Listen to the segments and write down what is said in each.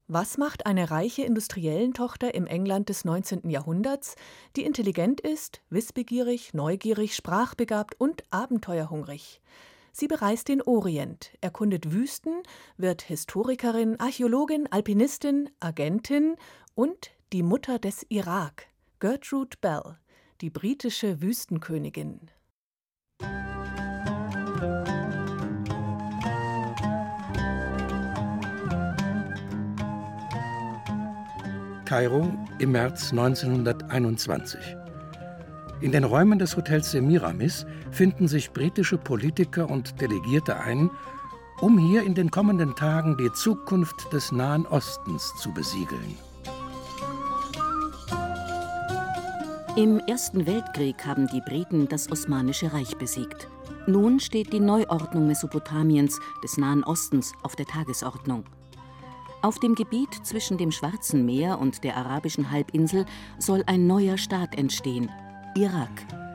Was macht eine reiche Industriellentochter im England des 19. Jahrhunderts, die intelligent ist, wissbegierig, neugierig, sprachbegabt und abenteuerhungrig? Sie bereist den Orient, erkundet Wüsten, wird Historikerin, Archäologin, Alpinistin, Agentin und die Mutter des Irak, Gertrude Bell, die britische Wüstenkönigin. Kairo im März 1921. In den Räumen des Hotels Semiramis finden sich britische Politiker und Delegierte ein, um hier in den kommenden Tagen die Zukunft des Nahen Ostens zu besiegeln. Im Ersten Weltkrieg haben die Briten das Osmanische Reich besiegt. Nun steht die Neuordnung Mesopotamiens, des Nahen Ostens, auf der Tagesordnung. Auf dem Gebiet zwischen dem Schwarzen Meer und der arabischen Halbinsel soll ein neuer Staat entstehen: Irak.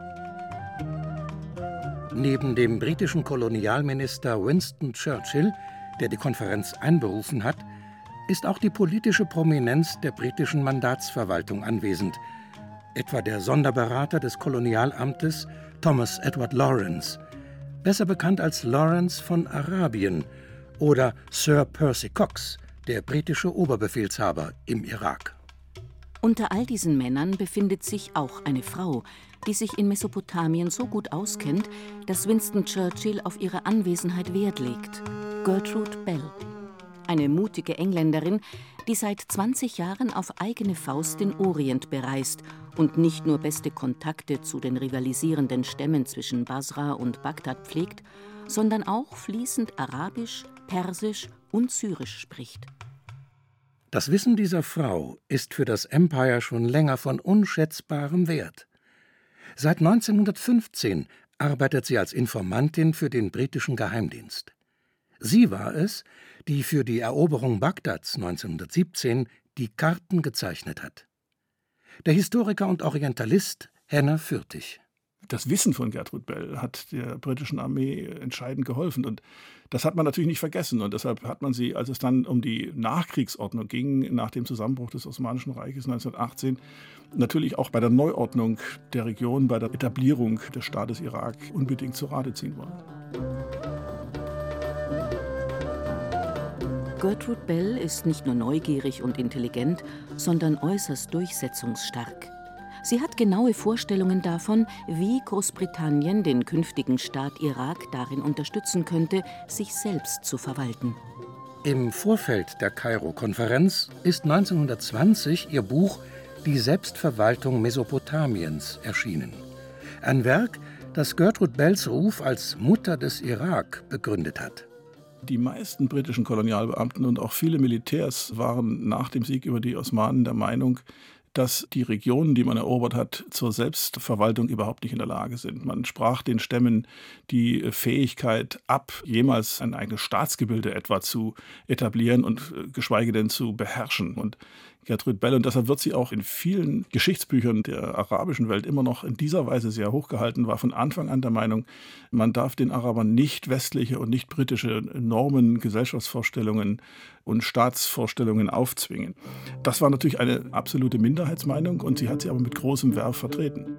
Neben dem britischen Kolonialminister Winston Churchill, der die Konferenz einberufen hat, ist auch die politische Prominenz der britischen Mandatsverwaltung anwesend, etwa der Sonderberater des Kolonialamtes Thomas Edward Lawrence, besser bekannt als Lawrence von Arabien, oder Sir Percy Cox, der britische Oberbefehlshaber im Irak. Unter all diesen Männern befindet sich auch eine Frau, die sich in Mesopotamien so gut auskennt, dass Winston Churchill auf ihre Anwesenheit Wert legt: Gertrude Bell. Eine mutige Engländerin, die seit 20 Jahren auf eigene Faust den Orient bereist und nicht nur beste Kontakte zu den rivalisierenden Stämmen zwischen Basra und Bagdad pflegt, sondern auch fließend Arabisch, Persisch und Syrisch spricht. Das Wissen dieser Frau ist für das Empire schon länger von unschätzbarem Wert. Seit 1915 arbeitet sie als Informantin für den britischen Geheimdienst. Sie war es, die für die Eroberung Bagdads 1917 die Karten gezeichnet hat. Der Historiker und Orientalist Henner Fürtig. Das Wissen von Gertrude Bell hat der britischen Armee entscheidend geholfen. Und das hat man natürlich nicht vergessen. Und deshalb hat man sie, als es dann um die Nachkriegsordnung ging, nach dem Zusammenbruch des Osmanischen Reiches 1918, natürlich auch bei der Neuordnung der Region, bei der Etablierung des Staates Irak unbedingt zu Rate ziehen wollen. Gertrude Bell ist nicht nur neugierig und intelligent, sondern äußerst durchsetzungsstark. Sie hat genaue Vorstellungen davon, wie Großbritannien den künftigen Staat Irak darin unterstützen könnte, sich selbst zu verwalten. Im Vorfeld der Kairo-Konferenz ist 1920 ihr Buch »Die Selbstverwaltung Mesopotamiens« erschienen. Ein Werk, das Gertrude Bells Ruf als Mutter des Irak begründet hat. Die meisten britischen Kolonialbeamten und auch viele Militärs waren nach dem Sieg über die Osmanen der Meinung, dass die Regionen, die man erobert hat, zur Selbstverwaltung überhaupt nicht in der Lage sind. Man sprach den Stämmen die Fähigkeit ab, jemals ein eigenes Staatsgebilde etwa zu etablieren und geschweige denn zu beherrschen. Und Gertrude Bell, und deshalb wird sie auch in vielen Geschichtsbüchern der arabischen Welt immer noch in dieser Weise sehr hochgehalten, war von Anfang an der Meinung, man darf den Arabern nicht westliche und nicht britische Normen, Gesellschaftsvorstellungen und Staatsvorstellungen aufzwingen. Das war natürlich eine absolute Minderheitsmeinung und sie hat sie aber mit großem Werf vertreten.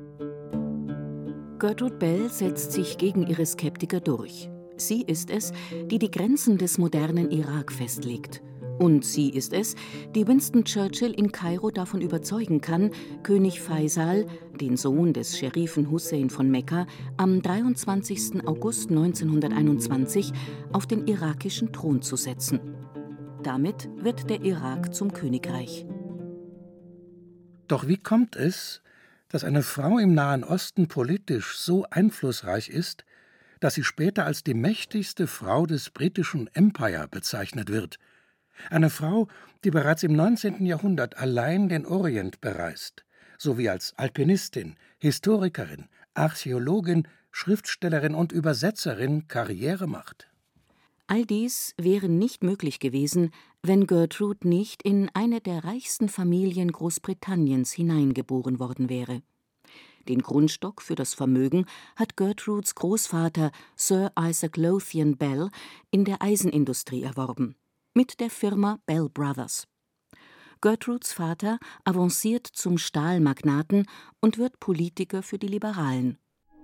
Gertrude Bell setzt sich gegen ihre Skeptiker durch. Sie ist es, die die Grenzen des modernen Irak festlegt. Und sie ist es, die Winston Churchill in Kairo davon überzeugen kann, König Faisal, den Sohn des Scherifen Hussein von Mekka, am 23. August 1921 auf den irakischen Thron zu setzen. Damit wird der Irak zum Königreich. Doch wie kommt es, dass eine Frau im Nahen Osten politisch so einflussreich ist, dass sie später als die mächtigste Frau des britischen Empire bezeichnet wird? Eine Frau, die bereits im 19. Jahrhundert allein den Orient bereist, sowie als Alpinistin, Historikerin, Archäologin, Schriftstellerin und Übersetzerin Karriere macht. All dies wäre nicht möglich gewesen, wenn Gertrude nicht in eine der reichsten Familien Großbritanniens hineingeboren worden wäre. Den Grundstock für das Vermögen hat Gertrudes Großvater Sir Isaac Lothian Bell in der Eisenindustrie erworben, mit der Firma Bell Brothers. Gertrudes Vater avanciert zum Stahlmagnaten und wird Politiker für die Liberalen.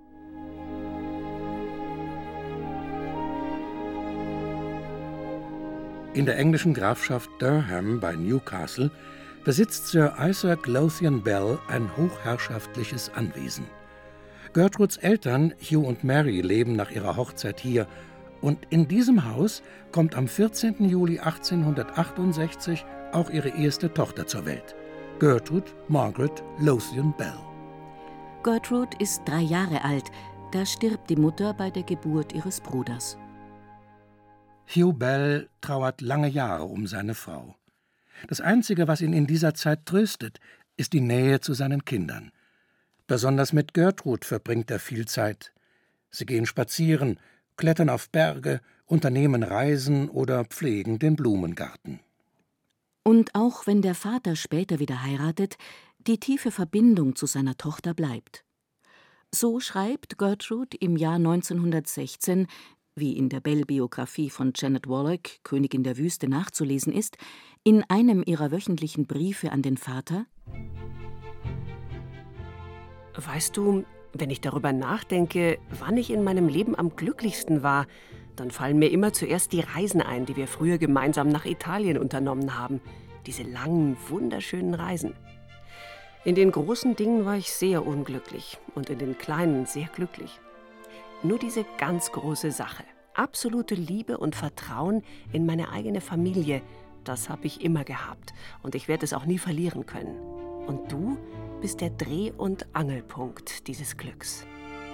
In der englischen Grafschaft Durham bei Newcastle besitzt Sir Isaac Lothian Bell ein hochherrschaftliches Anwesen. Gertrudes Eltern, Hugh und Mary, leben nach ihrer Hochzeit hier, und in diesem Haus kommt am 14. Juli 1868 auch ihre erste Tochter zur Welt, Gertrude Margaret Lothian Bell. Gertrude ist 3 Jahre alt, da stirbt die Mutter bei der Geburt ihres Bruders. Hugh Bell trauert lange Jahre um seine Frau. Das Einzige, was ihn in dieser Zeit tröstet, ist die Nähe zu seinen Kindern. Besonders mit Gertrude verbringt er viel Zeit. Sie gehen spazieren, klettern auf Berge, unternehmen Reisen oder pflegen den Blumengarten. Und auch wenn der Vater später wieder heiratet, die tiefe Verbindung zu seiner Tochter bleibt. So schreibt Gertrude im Jahr 1916, wie in der Bell-Biografie von Janet Wallach, Königin der Wüste, nachzulesen ist, in einem ihrer wöchentlichen Briefe an den Vater: Weißt du, wenn ich darüber nachdenke, wann ich in meinem Leben am glücklichsten war, dann fallen mir immer zuerst die Reisen ein, die wir früher gemeinsam nach Italien unternommen haben. Diese langen, wunderschönen Reisen. In den großen Dingen war ich sehr unglücklich und in den kleinen sehr glücklich. Nur diese ganz große Sache, absolute Liebe und Vertrauen in meine eigene Familie, das habe ich immer gehabt und ich werde es auch nie verlieren können. Und du bist der Dreh- und Angelpunkt dieses Glücks.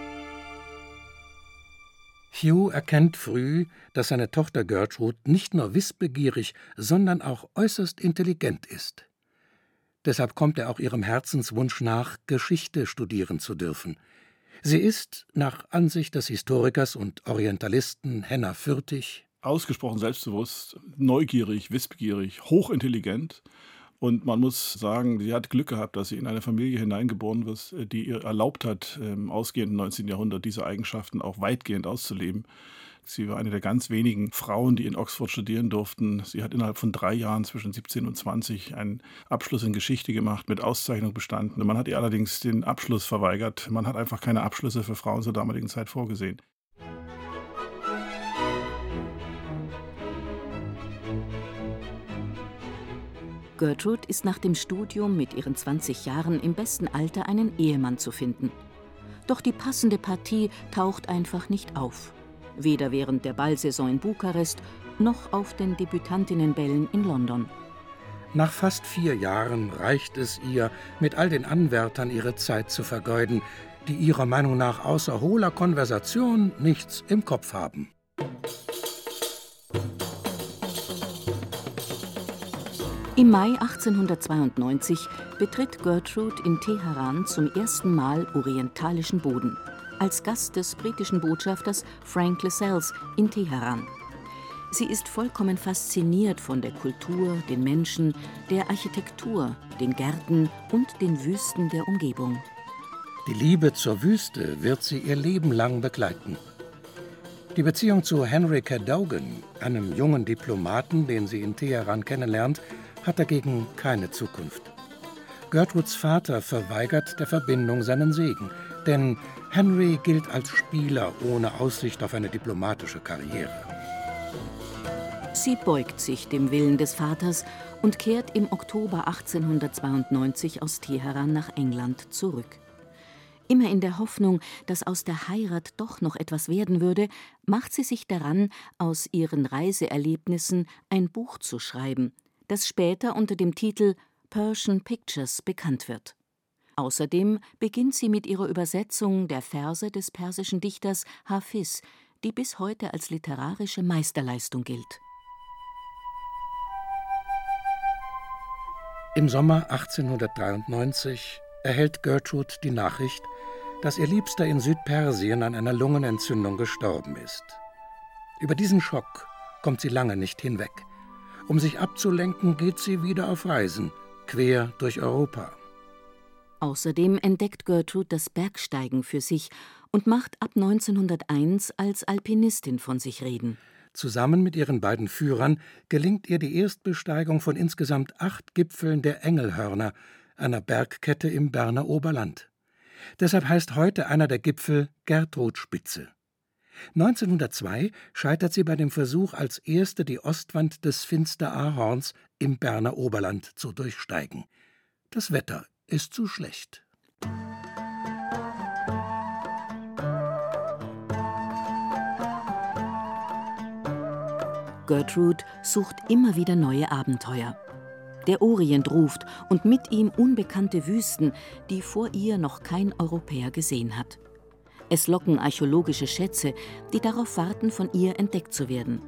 Hugh erkennt früh, dass seine Tochter Gertrude nicht nur wissbegierig, sondern auch äußerst intelligent ist. Deshalb kommt er auch ihrem Herzenswunsch nach, Geschichte studieren zu dürfen. Sie ist, nach Ansicht des Historikers und Orientalisten Henner Fürtig, ausgesprochen selbstbewusst, neugierig, wissbegierig, hochintelligent. Und man muss sagen, sie hat Glück gehabt, dass sie in eine Familie hineingeboren ist, die ihr erlaubt hat, im ausgehenden 19. Jahrhundert diese Eigenschaften auch weitgehend auszuleben. Sie war eine der ganz wenigen Frauen, die in Oxford studieren durften. Sie hat innerhalb von 3 Jahren zwischen 17 und 20 einen Abschluss in Geschichte gemacht, mit Auszeichnung bestanden. Man hat ihr allerdings den Abschluss verweigert. Man hat einfach keine Abschlüsse für Frauen zur damaligen Zeit vorgesehen. Gertrude ist nach dem Studium mit ihren 20 Jahren im besten Alter, einen Ehemann zu finden. Doch die passende Partie taucht einfach nicht auf. Weder während der Ballsaison in Bukarest noch auf den Debütantinnenbällen in London. Nach fast 4 Jahren reicht es ihr, mit all den Anwärtern ihre Zeit zu vergeuden, die ihrer Meinung nach außer hohler Konversation nichts im Kopf haben. Im Mai 1892 betritt Gertrude in Teheran zum ersten Mal orientalischen Boden, als Gast des britischen Botschafters Frank Lascelles in Teheran. Sie ist vollkommen fasziniert von der Kultur, den Menschen, der Architektur, den Gärten und den Wüsten der Umgebung. Die Liebe zur Wüste wird sie ihr Leben lang begleiten. Die Beziehung zu Henry Cadogan, einem jungen Diplomaten, den sie in Teheran kennenlernt, hat dagegen keine Zukunft. Gertrudes Vater verweigert der Verbindung seinen Segen, denn Henry gilt als Spieler ohne Aussicht auf eine diplomatische Karriere. Sie beugt sich dem Willen des Vaters und kehrt im Oktober 1892 aus Teheran nach England zurück. Immer in der Hoffnung, dass aus der Heirat doch noch etwas werden würde, macht sie sich daran, aus ihren Reiseerlebnissen ein Buch zu schreiben, das später unter dem Titel Persian Pictures bekannt wird. Außerdem beginnt sie mit ihrer Übersetzung der Verse des persischen Dichters Hafiz, die bis heute als literarische Meisterleistung gilt. Im Sommer 1893 erhält Gertrude die Nachricht, dass ihr Liebster in Südpersien an einer Lungenentzündung gestorben ist. Über diesen Schock kommt sie lange nicht hinweg. Um sich abzulenken, geht sie wieder auf Reisen, quer durch Europa. Außerdem entdeckt Gertrude das Bergsteigen für sich und macht ab 1901 als Alpinistin von sich reden. Zusammen mit ihren beiden Führern gelingt ihr die Erstbesteigung von insgesamt 8 Gipfeln der Engelhörner, einer Bergkette im Berner Oberland. Deshalb heißt heute einer der Gipfel Gertrudspitze. 1902 scheitert sie bei dem Versuch, als erste die Ostwand des Finsteraarhorns im Berner Oberland zu durchsteigen. Das Wetter ist zu schlecht. Gertrude sucht immer wieder neue Abenteuer. Der Orient ruft und mit ihm unbekannte Wüsten, die vor ihr noch kein Europäer gesehen hat. Es locken archäologische Schätze, die darauf warten, von ihr entdeckt zu werden.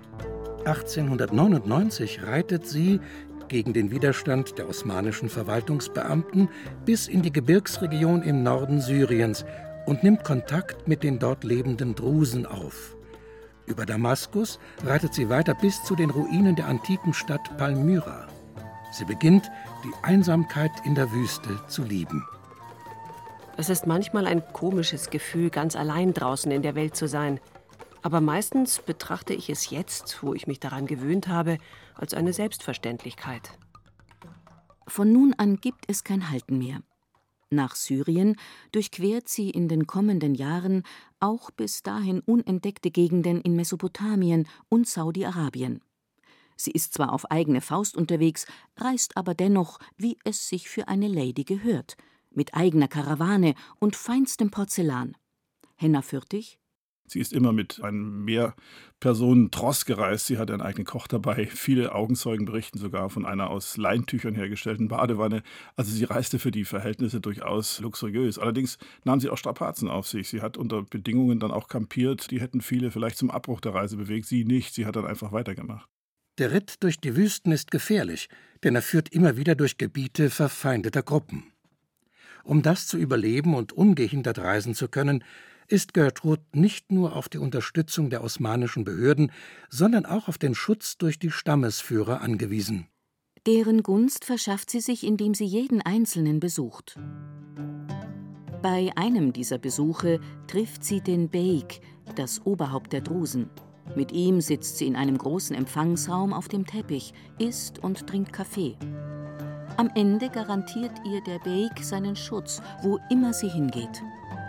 1899 reitet sie, gegen den Widerstand der osmanischen Verwaltungsbeamten, bis in die Gebirgsregion im Norden Syriens und nimmt Kontakt mit den dort lebenden Drusen auf. Über Damaskus reitet sie weiter bis zu den Ruinen der antiken Stadt Palmyra. Sie beginnt, die Einsamkeit in der Wüste zu lieben. Es ist manchmal ein komisches Gefühl, ganz allein draußen in der Welt zu sein. Aber meistens betrachte ich es jetzt, wo ich mich daran gewöhnt habe, als eine Selbstverständlichkeit. Von nun an gibt es kein Halten mehr. Nach Syrien durchquert sie in den kommenden Jahren auch bis dahin unentdeckte Gegenden in Mesopotamien und Saudi-Arabien. Sie ist zwar auf eigene Faust unterwegs, reist aber dennoch, wie es sich für eine Lady gehört, mit eigener Karawane und feinstem Porzellan. Henna Fürtig: Sie ist immer mit einem Mehrpersonen-Tross gereist. Sie hatte einen eigenen Koch dabei. Viele Augenzeugen berichten sogar von einer aus Leintüchern hergestellten Badewanne. Also sie reiste für die Verhältnisse durchaus luxuriös. Allerdings nahm sie auch Strapazen auf sich. Sie hat unter Bedingungen dann auch kampiert. Die hätten viele vielleicht zum Abbruch der Reise bewegt. Sie nicht. Sie hat dann einfach weitergemacht. Der Ritt durch die Wüsten ist gefährlich, denn er führt immer wieder durch Gebiete verfeindeter Gruppen. Um das zu überleben und ungehindert reisen zu können, ist Gertrude nicht nur auf die Unterstützung der osmanischen Behörden, sondern auch auf den Schutz durch die Stammesführer angewiesen. Deren Gunst verschafft sie sich, indem sie jeden Einzelnen besucht. Bei einem dieser Besuche trifft sie den Beik, das Oberhaupt der Drusen. Mit ihm sitzt sie in einem großen Empfangsraum auf dem Teppich, isst und trinkt Kaffee. Am Ende garantiert ihr der Beik seinen Schutz, wo immer sie hingeht.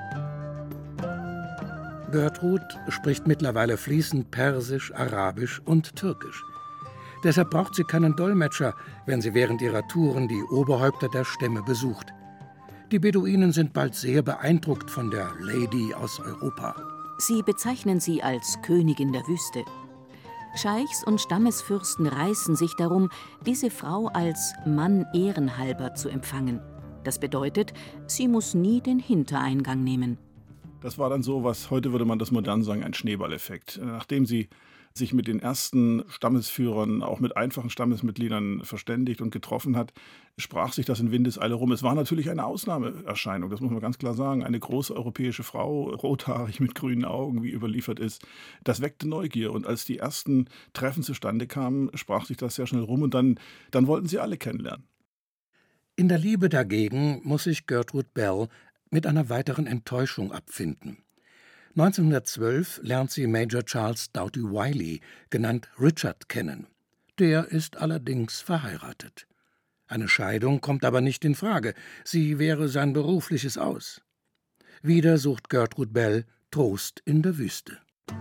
Gertrude spricht mittlerweile fließend Persisch, Arabisch und Türkisch. Deshalb braucht sie keinen Dolmetscher, wenn sie während ihrer Touren die Oberhäupter der Stämme besucht. Die Beduinen sind bald sehr beeindruckt von der Lady aus Europa. Sie bezeichnen sie als Königin der Wüste. Scheichs und Stammesfürsten reißen sich darum, diese Frau als Mann ehrenhalber zu empfangen. Das bedeutet, sie muss nie den Hintereingang nehmen. Das war dann so, was heute würde man das modern sagen, ein Schneeballeffekt. Nachdem sie sich mit den ersten Stammesführern, auch mit einfachen Stammesmitgliedern verständigt und getroffen hat, sprach sich das in Windeseile rum. Es war natürlich eine Ausnahmeerscheinung, das muss man ganz klar sagen. Eine große europäische Frau, rothaarig mit grünen Augen, wie überliefert ist. Das weckte Neugier. Und als die ersten Treffen zustande kamen, sprach sich das sehr schnell rum. Und dann wollten sie alle kennenlernen. In der Liebe dagegen muss sich Gertrude Bell mit einer weiteren Enttäuschung abfinden. 1912 lernt sie Major Charles Doughty Wiley, genannt Richard, kennen. Der ist allerdings verheiratet. Eine Scheidung kommt aber nicht in Frage. Sie wäre sein berufliches Aus. Wieder sucht Gertrude Bell Trost in der Wüste.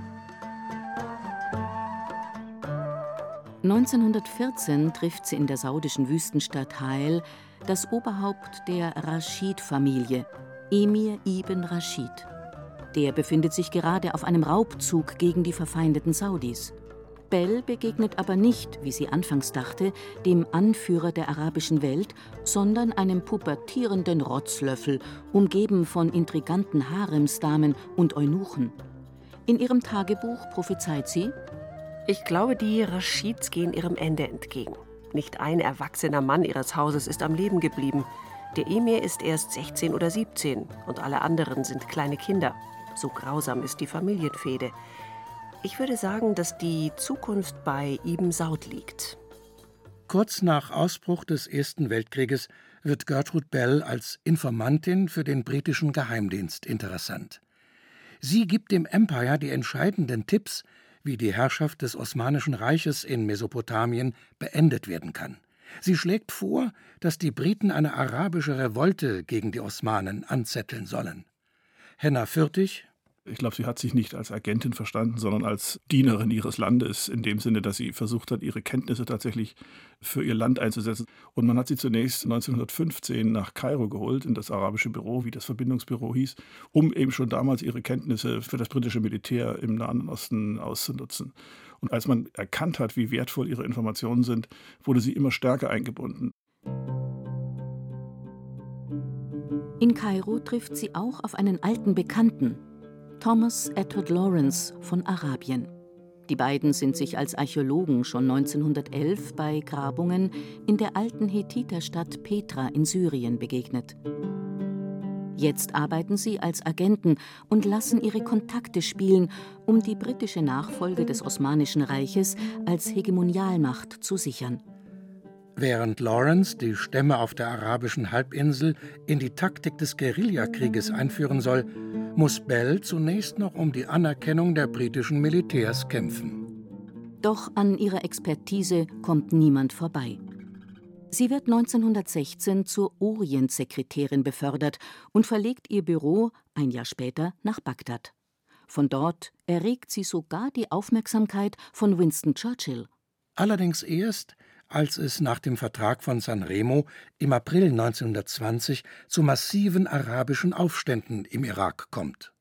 1914 trifft sie in der saudischen Wüstenstadt Hail das Oberhaupt der Raschid-Familie, Emir ibn Raschid. Der befindet sich gerade auf einem Raubzug gegen die verfeindeten Saudis. Bell begegnet aber nicht, wie sie anfangs dachte, dem Anführer der arabischen Welt, sondern einem pubertierenden Rotzlöffel, umgeben von intriganten Haremsdamen und Eunuchen. In ihrem Tagebuch prophezeit sie: Ich glaube, die Raschids gehen ihrem Ende entgegen. Nicht ein erwachsener Mann ihres Hauses ist am Leben geblieben. Der Emir ist erst 16 oder 17 und alle anderen sind kleine Kinder. So grausam ist die Familienfehde. Ich würde sagen, dass die Zukunft bei Ibn Saud liegt. Kurz nach Ausbruch des Ersten Weltkrieges wird Gertrude Bell als Informantin für den britischen Geheimdienst interessant. Sie gibt dem Empire die entscheidenden Tipps, wie die Herrschaft des Osmanischen Reiches in Mesopotamien beendet werden kann. Sie schlägt vor, dass die Briten eine arabische Revolte gegen die Osmanen anzetteln sollen. Henna Fürtig: Ich glaube, sie hat sich nicht als Agentin verstanden, sondern als Dienerin ihres Landes, in dem Sinne, dass sie versucht hat, ihre Kenntnisse tatsächlich für ihr Land einzusetzen. Und man hat sie zunächst 1915 nach Kairo geholt, in das arabische Büro, wie das Verbindungsbüro hieß, um eben schon damals ihre Kenntnisse für das britische Militär im Nahen Osten auszunutzen. Und als man erkannt hat, wie wertvoll ihre Informationen sind, wurde sie immer stärker eingebunden. In Kairo trifft sie auch auf einen alten Bekannten, Thomas Edward Lawrence von Arabien. Die beiden sind sich als Archäologen schon 1911 bei Grabungen in der alten Hethiterstadt Petra in Syrien begegnet. Jetzt arbeiten sie als Agenten und lassen ihre Kontakte spielen, um die britische Nachfolge des Osmanischen Reiches als Hegemonialmacht zu sichern. Während Lawrence die Stämme auf der arabischen Halbinsel in die Taktik des Guerillakrieges einführen soll, muss Bell zunächst noch um die Anerkennung der britischen Militärs kämpfen. Doch an ihrer Expertise kommt niemand vorbei. Sie wird 1916 zur Orientsekretärin befördert und verlegt ihr Büro ein Jahr später nach Bagdad. Von dort erregt sie sogar die Aufmerksamkeit von Winston Churchill. Allerdings erst, als es nach dem Vertrag von San Remo im April 1920 zu massiven arabischen Aufständen im Irak kommt.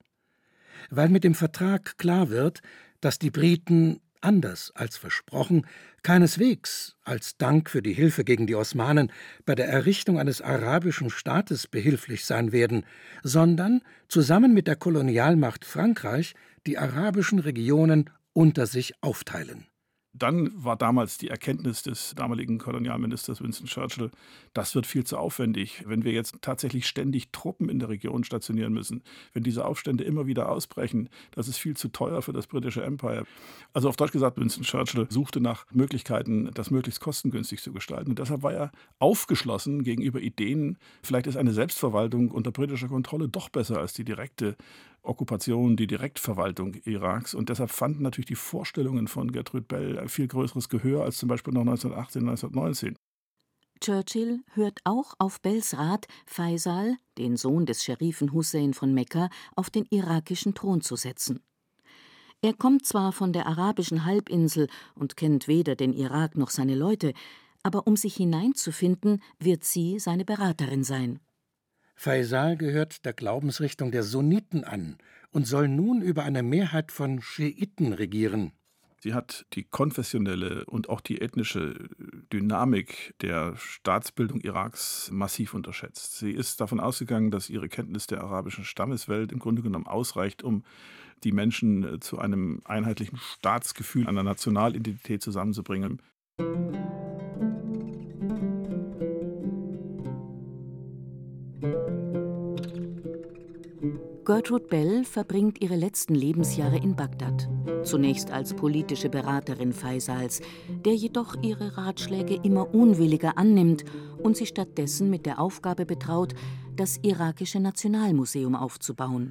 Weil mit dem Vertrag klar wird, dass die Briten, anders als versprochen, keineswegs als Dank für die Hilfe gegen die Osmanen bei der Errichtung eines arabischen Staates behilflich sein werden, sondern zusammen mit der Kolonialmacht Frankreich die arabischen Regionen unter sich aufteilen. Dann war damals die Erkenntnis des damaligen Kolonialministers Winston Churchill, das wird viel zu aufwendig, wenn wir jetzt tatsächlich ständig Truppen in der Region stationieren müssen, wenn diese Aufstände immer wieder ausbrechen, das ist viel zu teuer für das britische Empire. Also auf Deutsch gesagt, Winston Churchill suchte nach Möglichkeiten, das möglichst kostengünstig zu gestalten. Und deshalb war er aufgeschlossen gegenüber Ideen, vielleicht ist eine Selbstverwaltung unter britischer Kontrolle doch besser als die direkte Okkupation, die Direktverwaltung Iraks. Und deshalb fanden natürlich die Vorstellungen von Gertrude Bell ein viel größeres Gehör als zum Beispiel noch 1918, 1919. Churchill hört auch auf Bells Rat, Faisal, den Sohn des Scherifen Hussein von Mekka, auf den irakischen Thron zu setzen. Er kommt zwar von der arabischen Halbinsel und kennt weder den Irak noch seine Leute, aber um sich hineinzufinden, wird sie seine Beraterin sein. Faisal gehört der Glaubensrichtung der Sunniten an und soll nun über eine Mehrheit von Schiiten regieren. Sie hat die konfessionelle und auch die ethnische Dynamik der Staatsbildung Iraks massiv unterschätzt. Sie ist davon ausgegangen, dass ihre Kenntnis der arabischen Stammeswelt im Grunde genommen ausreicht, um die Menschen zu einem einheitlichen Staatsgefühl, einer Nationalidentität zusammenzubringen. Gertrude Bell verbringt ihre letzten Lebensjahre in Bagdad. Zunächst als politische Beraterin Faisals, der jedoch ihre Ratschläge immer unwilliger annimmt und sie stattdessen mit der Aufgabe betraut, das irakische Nationalmuseum aufzubauen.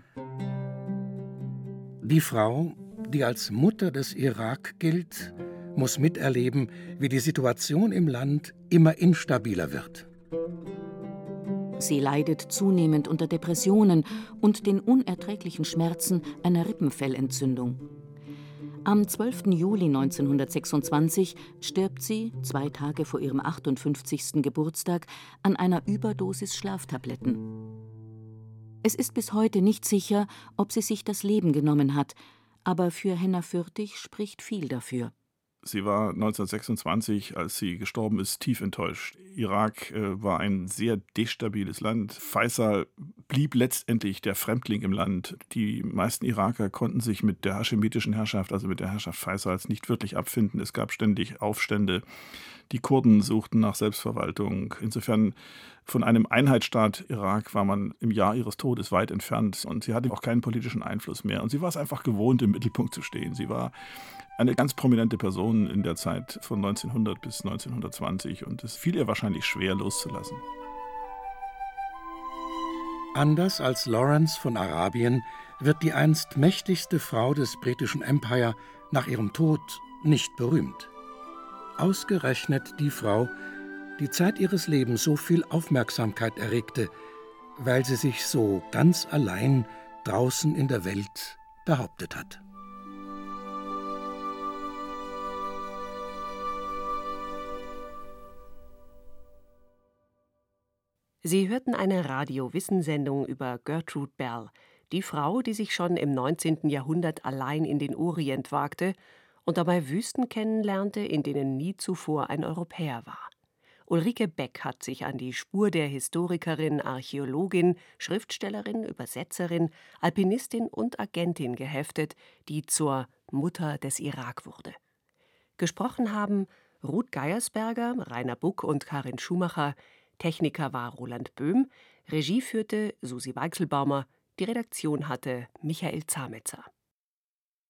Die Frau, die als Mutter des Irak gilt, muss miterleben, wie die Situation im Land immer instabiler wird. Sie leidet zunehmend unter Depressionen und den unerträglichen Schmerzen einer Rippenfellentzündung. Am 12. Juli 1926 stirbt sie, 2 Tage vor ihrem 58. Geburtstag, an einer Überdosis Schlaftabletten. Es ist bis heute nicht sicher, ob sie sich das Leben genommen hat, aber für Henna Fürtig spricht viel dafür. Sie war 1926, als sie gestorben ist, tief enttäuscht. Irak war ein sehr destabiles Land. Faisal blieb letztendlich der Fremdling im Land. Die meisten Iraker konnten sich mit der haschemitischen Herrschaft, also mit der Herrschaft Faisals, nicht wirklich abfinden. Es gab ständig Aufstände. Die Kurden suchten nach Selbstverwaltung. Insofern von einem Einheitsstaat Irak war man im Jahr ihres Todes weit entfernt. Und sie hatte auch keinen politischen Einfluss mehr. Und sie war es einfach gewohnt, im Mittelpunkt zu stehen. Sie war eine ganz prominente Person in der Zeit von 1900 bis 1920. Und es fiel ihr wahrscheinlich schwer, loszulassen. Anders als Lawrence von Arabien wird die einst mächtigste Frau des britischen Empire nach ihrem Tod nicht berühmt. Ausgerechnet die Frau, die Zeit ihres Lebens so viel Aufmerksamkeit erregte, weil sie sich so ganz allein draußen in der Welt behauptet hat. Sie hörten eine Radio-Wissensendung über Gertrude Bell, die Frau, die sich schon im 19. Jahrhundert allein in den Orient wagte und dabei Wüsten kennenlernte, in denen nie zuvor ein Europäer war. Ulrike Beck hat sich an die Spur der Historikerin, Archäologin, Schriftstellerin, Übersetzerin, Alpinistin und Agentin geheftet, die zur Mutter des Irak wurde. Gesprochen haben Ruth Geiersberger, Rainer Buck und Karin Schumacher. Techniker war Roland Böhm, Regie führte Susi Weichselbaumer, die Redaktion hatte Michael Zametzer.